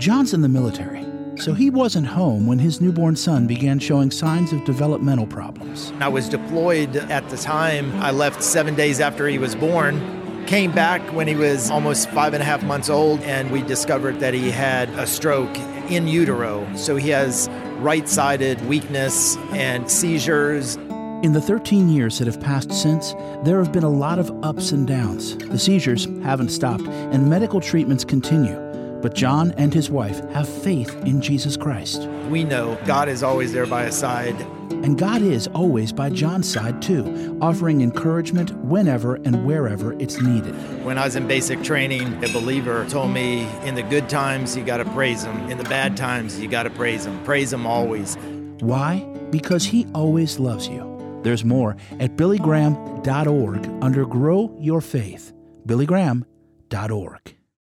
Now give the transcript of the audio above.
John's in the military, so he wasn't home when his newborn son began showing signs of developmental problems. I was deployed at the time. I left 7 days after he was born, came back when he was almost 5.5 months old, and we discovered that he had a stroke in utero. So he has right-sided weakness and seizures. In the 13 years that have passed since, there have been a lot of ups and downs. The seizures haven't stopped, and medical treatments continue. But John and his wife have faith in Jesus Christ. We know God is always there by his side. And God is always by John's side, too, offering encouragement whenever and wherever it's needed. When I was in basic training, a believer told me, in the good times, you got to praise him. In the bad times, you got to praise him. Praise him always. Why? Because he always loves you. There's more at billygraham.org under Grow Your Faith. billygraham.org.